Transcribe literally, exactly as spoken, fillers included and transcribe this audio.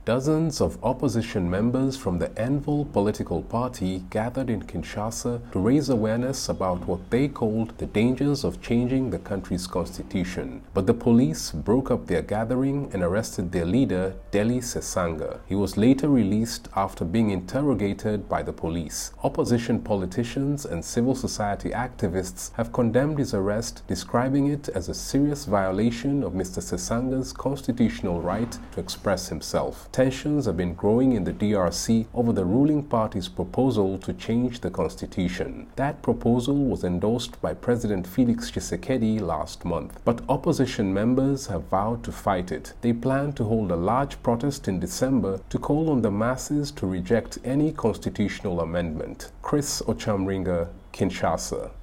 Dozens of opposition members from the Envol political party gathered in Kinshasa to raise awareness about what they called the dangers of changing the country's constitution. But the police broke up their gathering and arrested their leader, Deli Sesanga. He was later released after being interrogated by the police. Opposition politicians and civil society activists have condemned his arrest, describing it as a serious violation of Mister Sesanga's constitutional right to express himself. Tensions have been growing in the D R C over the ruling party's proposal to change the constitution. That proposal was endorsed by President Felix Tshisekedi last month, but opposition members have vowed to fight it. They plan to hold a large protest in December to call on the masses to reject any constitutional amendment. Chris Ochamringa, Kinshasa.